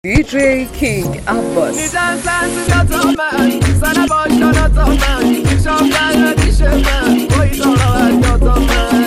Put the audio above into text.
DJ King Abbas. میدن سنسیزات من سن باشنات من شام قلب دیش من بایی دارم از یاد من